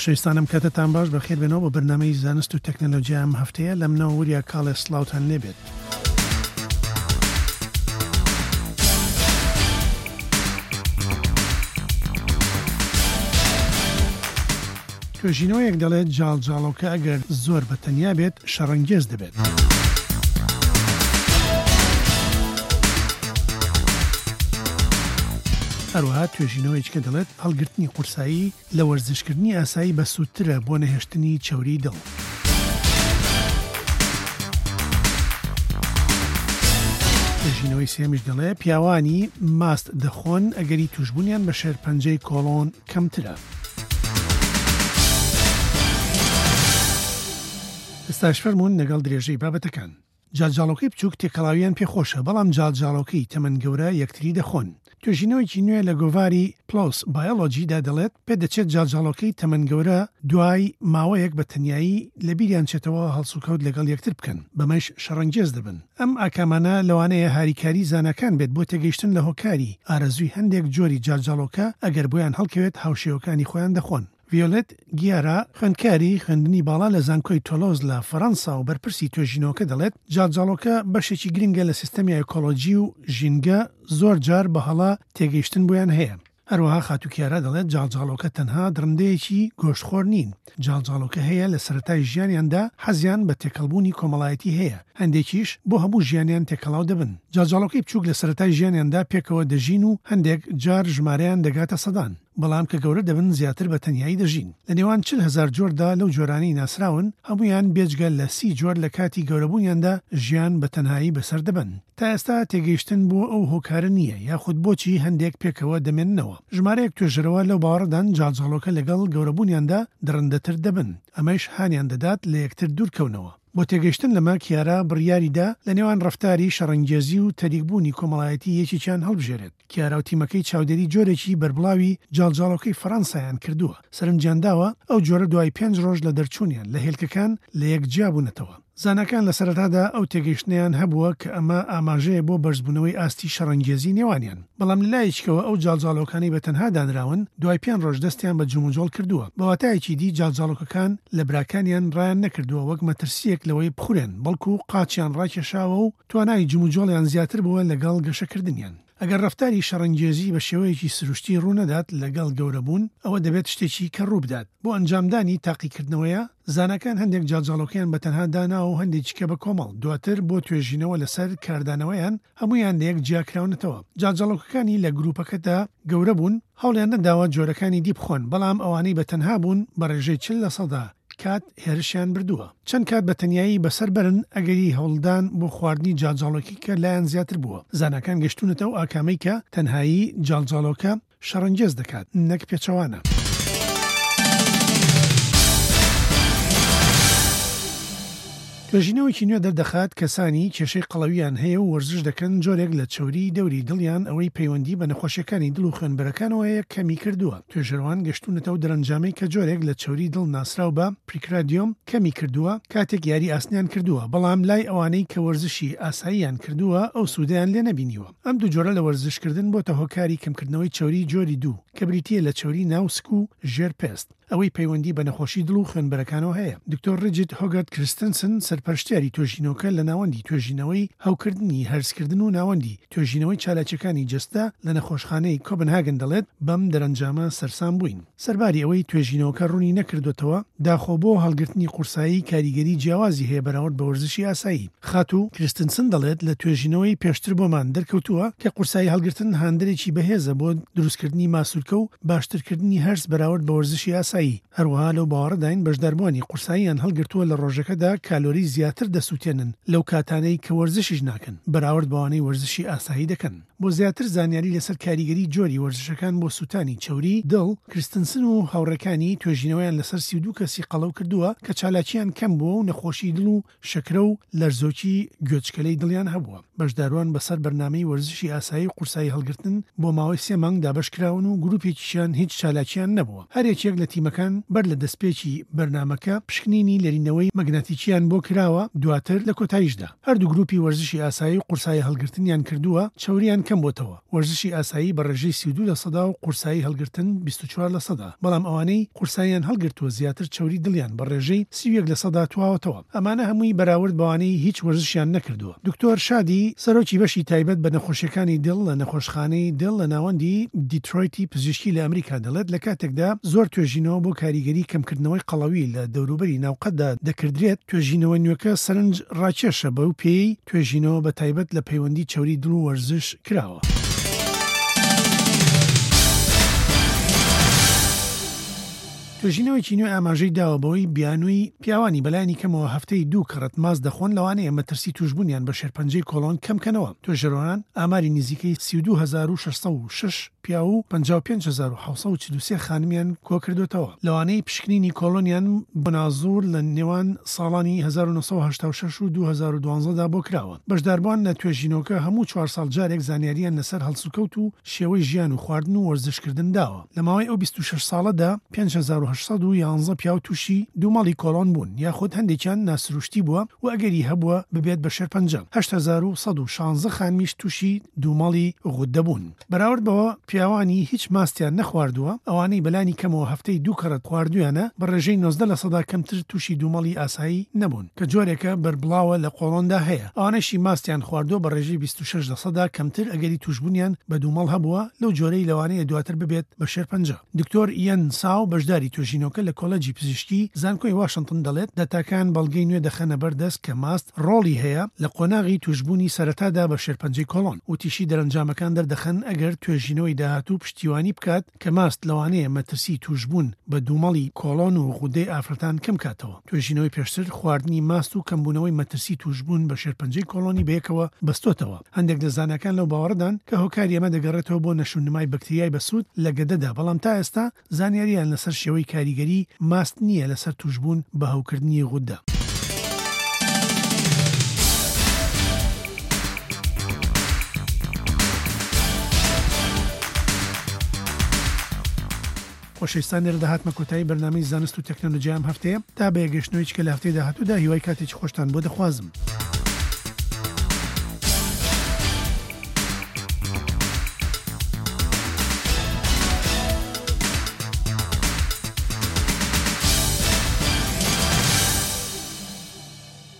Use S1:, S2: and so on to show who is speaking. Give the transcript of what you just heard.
S1: خۆشەویستانم کاتتان باش بەخێر بێنەوە بە بەرنامەی زانست و تەکنۆلۆژیا ئەم هەفتەیە لە منەوە وریا کاڵێ سڵاوتان لێبێت. توێژینەوەیەک دەڵێت جاڵجاڵۆکە ئەگەر زۆر بەتەنیا بێت شەڕەنگێز دەبێت. هەروەها توێژینەوەیەکە دەڵێت هەڵگرتنی قورسایی لە وەرزشکردنی ئاسایی بە سوودترە بۆ نەهێشتنی چەوری دڵ. توێژینەوەی سێمیش دەڵێ پیاوانی ماست دەخۆن ئەگەری توشبوونیان بە شێرپەنجەی کۆڵۆن کەمترە. ئێستاش فەرموون لەگەڵ درێژەی بابەتەکان. جاڵجاڵۆکەی بچووک تێکەڵاویان پێخۆشە، بەڵام جاڵجاڵۆکەی تەمەن گەورە یەکتری دەخۆن. توێژینەوەیکی نوێ لە گۆڤاری پلۆس بایۆلۆجیدا دەڵێت پێدەچێت جاڵجاڵۆکەی تەمەن گەورە دوای ماوەیەک بە تەنیایی لە بیریان چێتەوە هەڵسوکەوت لەگەڵ یەکتر بکەن، بەمەش شەڕەنگێز دەبن. ئەم ئاکامانە لەوانەیە هاریکاری زانەکان بێت بۆ تێگەیشتن لە هۆکاری ئارەزووی هەندێک جۆری جاڵجاڵۆکە ئەگەر بۆیان هەڵکەوێت هاوشێوەکانی خۆیان دەخۆن. ڤیۆلێت گیارا خوێندکاری خوێندنی باڵا لە زانکۆی تۆلۆز لە فەڕەنسا و بەرپرسی توێژینەوەکە دەڵێت جاڵجاڵۆکە بەشێکی گرنگە لە سیستەمی ئەکۆلۆجی و ژینگە زۆر جار بە هەڵا تێگەیشتن بۆیان هەیە. هەروەها خاتوکیارە دەڵێت جاڵجاڵۆکە تەنها درندەیەکی گۆشتخۆر نین. جاڵجاڵۆکە هەیە لە سەرەتای ژیانیاندا حەزیان بە تێکەڵبوونی کۆمەڵایەتی هەیە، هەندێکیش بۆ هەموو ژیانیان تێکەڵاو دەبن. جاڵجاڵۆکەی بچووک لە سەرەتای ژیانیاندا پێکەوە دەژین و هەندێک جار ژمارەیان دەگاتە سەدان، بەڵام کە گەورە دەبن زیاتر بە تەنیایی دەژین. لە نێوان 40,000 جۆردا لەو جۆرانی ناسراون هەمویان بێجگە لە 30 جۆر لە کاتی گەورەبوونیاندا ژیان بە تەنهایی بەسەر دەبن. تا ئێستا تێگەیشتن بۆ ئەو هۆکارە نییە، یاخود بۆچی هەندێک پێکەوە دەمێننەوە. ژمارەیەک توێژەرەوە لەو باوەڕدان جاڵجاڵۆکە لەگەڵ گەورەبوونیاندا درەندەتر دەبن، ئەمەش هانیان دەدات لە یەکتر دوورکەونەوە. بۆ تێگەیشتن لەمە کیارا بڕیاریدا لە نێوان ڕەفتاری شەڕەنگێزی و تەریکبوونی کۆمەڵایەتی یەکێکیان هەڵبژێرێت. کیارا و تیمەکەی چاودێری جۆرێکی بەربڵاوی جاڵجاڵۆکەی فەڕەنسایان کردووە. سەرنجیانداوە ئەو جۆرە دوای 5 ڕۆژ لە دەرچوونیان لە هێلکەکان لە یەکجیا بوونەتەوە. زانەکان لە سەرەتادا ئەو تێگەیشتنیان هەبووە کە ئەمە ئاماژەیە بۆ بەرزبوونەوەی ئاستی شەڕەنگێزی نێوانیان، بەڵام لەلایەکەوە ئەو جاڵجاڵۆکانی بە تەنها دانراون دوای 5 ڕۆژ دەستیان بە جوموجۆڵ کردووە. بەواتایەکی دی جاڵجاڵۆکەکان لە براکانیان ڕایان نەکردووە وەک مەترسیەک لەوەی بخورێن، بەڵکو قاچیان ڕاکێشاوە و توانای جوموجۆڵیان زیاتر بووە لەگەڵ گەشەکردنیان. ئەگەر ڕەفتاری شەڕەنگێزی بە شێوەیەکی سروشتی ڕوونەدات لەگەڵ گەورەبوون، ئەوە دەبێت شتێکی کە ڕوو بدات. بۆ ئەنجامدانی تاقیکردنەوەیە زانەکان هەندێک جاڵجاڵۆکیان بە تەنها دانا و هەندێکیکە بە کۆمەڵ، دواتر بۆ توێژینەوە لەسەر کاردانەوەیان هەمویان لە یەک جیاکراونەتەوە. جاڵجاڵۆکەکانی لە گروپەکەدا گەورە بوون، هەوڵیان نەداوە جۆرەکانی دی بخۆن، بەڵام ئەوانەی بە تەنها بوون بە ڕێژەی 40% کات هێرشیان بردووە. چەند کات بە تەنیایی بەسەر بەرن ئەگەری هەوڵدان بۆ خواردنی جاڵجاڵۆکی کە لایەن زیاتر بووە. زانەکان گەشتونەتەوە ئاکامەی کە تەنهایی جاڵجاڵۆکە شەڕەنگێز دەکات، نەک پێچەوانە. توێژینەوەیکی نوێ دەردەخات کەسانی کێشەی قەڵەویان هەیە و وەرزش دەکەن جۆرێک لە چەوری دەوری دڵیان ئەوەی پەیوەندی بە نەخۆشیەکانی دڵ و خوێنبەرەکانەوەیە کەمی کردووە. توێژەروان گەشتونەتەوە دەرەنجامەی کە جۆرێک لە چەوری دڵ ناسراو بە پریکرادیۆم کەمی کردووە کاتێک یاری ئاسنیان کردووە، بەڵام لای ئەوانەی کە وەرزشی ئاساییان کردووە ئەو سوودیان لێ نەبینیوە. ئەم دوو جۆرە لە وەرزشکردن بۆتە هۆکاری کەمکردنەوەی چەوری جۆری 2 کە بریتیە لە چەوری ناوسک و ژێرپێست، ئەوەی پەیوەندی بە نەخۆشی دڵ و خوێنبەرەکانەوە هەیە. دکتۆر ریجید هۆگەرت کریستنسن سەرپەرشتیاری توێژینەوەکە لە ناوەندی توێژینەوەی هەوکردنی هەرسکردن و ناوەندی توێژینەوەی چالاکیەکانی جەستە لە نەخۆشخانەی کۆپنهاگن دەڵێت بەم دەرەنجامە سەرسام بووین. سەرباری ئەوەی توێژینەوەکە ڕوونی نەکردوێتەوە، داخۆ بۆ هەڵگرتنی قورسایی کاریگەری جیاوازی هەیە بەراورد بە وەرزشی ئاسایی. خاتو کریستنسن دەڵێت لە توێژینەوەی پێشتر بۆمان دەرکەوتووە کە قورسایی هەڵگرتن هاندێکی بەهێزە بۆ دروستکردنی ماسوولکە و باشترکردنی هەرس بەراورد بە وەرزشی ئاسایی. هەروەها لەو باوەڕداین بەشداربوونی قورساییان هەڵگرتووە لە ڕۆژەکەدا کالۆری زیاتر دەسووتێنن لەو کاتانەی کە وەرزشیش ناکەن بەراورد بەوانەی وەرزشی ئاسایی دەکەن. بۆ زیاتر زانیاری لەسەر کاریگەری جۆری وەرزشەکان بۆ سووتانی چەوری دڵ، کریستنسن و هاوڕەکانی توێژینەوەیان لەسەر 32 کەسی قەڵەو کردووە کە چالاکیان کەم بووە و نەخۆشی دڵ و شەکرە و لەرزۆکی گوێچکەلەی دڵیان هەبووە. بەشداروان بەسەر بەرنامەی وەرزشی ئاسایی و قورسایی هەڵگرتن بۆ ماوەی 3 مانگ دابەشکراون و گروپێکیشیان هیچ چالاکیان نەبووە. هەرێکێک لە تیمەکان بەر لە دەستپێکی بەرنامەکە پشکنینی لەرینەوەی مەگناتیکیان بۆ کراوە، دواتر لە کۆتاییشدا هەردوو گروپی وەرزشی ئاسایی و قورسایی هەڵگرتنیان کردووە، چەوریان کەم کەم بۆتەوە. وەرزشی ئاسایی بە ڕێژەی 32% و قورسایی هەڵگرتن 24%. بەڵام ئەوانەی قورساییان هەڵگرتووە زیاتر چەوری دڵیان بە ڕێژەی 31% تواوەتەوە. ئەمانە هەمووی بەراورد بەوانەی هیچ وەرزشیان نەکردووە. دکتۆر شادی سەرۆکی بەشی تایبەت بە نەخۆشیەکانی دڵ لە نەخۆشخانەی دڵ لە ناوەندی دیترۆیتی پزیشکی لە ئەمریکا دەڵێت لە کاتێکدا زۆر توێژینەوە بۆ کاریگەری کەمکردنەوەی قەڵەوی لە دەوروبەری ناوقەتدا دەکردرێت، توێژینەوە نوێکە سەرنج ڕاکێشە بەو پێی توێژینەوە بە تایبەت لە پەیوەندی چەوری دڵ و وەرزش کراوە. توێژینەوەی نوێ ئاماژەی داوە بەوەی بیانووی پیاوانی بەلایانی کەمەوە هەفتەی 2 کەڕەت ماز دەخۆن لەوانەیە مەترسی توشببوونیان بە شێرپەنجەی کۆڵۆن کەمکەنەوە. توێژەرۆنان ئاماری نزیکەی 32606 پیا و 55743 خانمیان کۆ کردوتەوە. لەوانەی پشکنینی کۆلۆنیان بنازور لە نێوان ساڵانی 1986 و 2012دا بۆ کراوە. بەشداربووان لە توێژینەوەکە هەموو 4 ساڵ جارێک زانیاریان لەسەر هەڵسوکەوت و شێوەی ژیان و خواردن و وەرزشکردن داوە. لە ماوەی ئەو 26 ساڵەدا 5811 پیا و تووشی دوومەڵی کۆلۆن بوون، یاخود هەندێکیان ناسروشتی بووە و ئەگەری هەبووە ببێت بە شێرپەنجە. 8116 خانمیش تووشی دوومەڵی غودە بوون. بەراورد بەوە پیاوانی هیچ ماستیان نەخواردووە، ئەوانەی بەلانی کەمەوە هەفتەی 2 کەڕەت خواردویانە بە ڕێژەی 19% کەمتر تووشی دوومەڵی ئاسایی نەبوون کە جۆرێکە بەربڵاوە لە قۆڵۆندا هەیە. ئەوانەشی ماستیان خواردووە بە ڕێژەی 26% کەمتر ئەگەری توشببوونیان بە دوومەڵ هەبووە لەو جۆرەی لەوانەیە دواتر ببێت بە شێرپەنجە. دکتۆر یەن ساو بەشداری توێژینەوەکە لە کۆلەجی پزیشکی زانکۆی واشنگتن دەڵێت دەتاکان بەڵگەی نوێ دەخەنە بەردەست کە ماست ڕۆڵی هەیە لە قۆناغی توشببوونی سەرەتادا بە شێرپەنجەی کۆڵۆن و تیشی دەرەنجامەکان دەردەخەن ئەگەر توێژینەوەی داهاتوو پشتیوانی بکات کە ماست لەوانەیە مەترسی توشببوون بە دوومەڵی کۆڵۆن و غودەی ئافرەتان کەم کاتەوە. توێژینەوەی پێشتر خواردنی ماست و کەمبوونەوەی مەترسی توشببوون بە شێرپەنجەی کۆڵۆنی بەیەکەوە بەستۆتەوە. هەندێک لە زانکان لەو باوەڕدان کە هۆکاری ئەمە دەگەڕێتەوە بۆ نەشونمای بەکتریای بەسوود لە گەدەدا، بەڵام تا ئێستا زانیاریان لەسەر شێوەی کاریگەری ماست نییە لەسەر توشببوون بە هەوکردنی غودە. خۆشەویستان لێرە داهاتمە کۆتایی بەرنامەی زانست و تەکنۆلۆژیا ئەم هەفتەیە. تا بەیەگەشتنەوەی کە لە هەفتەی داهاتوودا هیوای کاتێکی خۆشتان بۆ دەخوازم.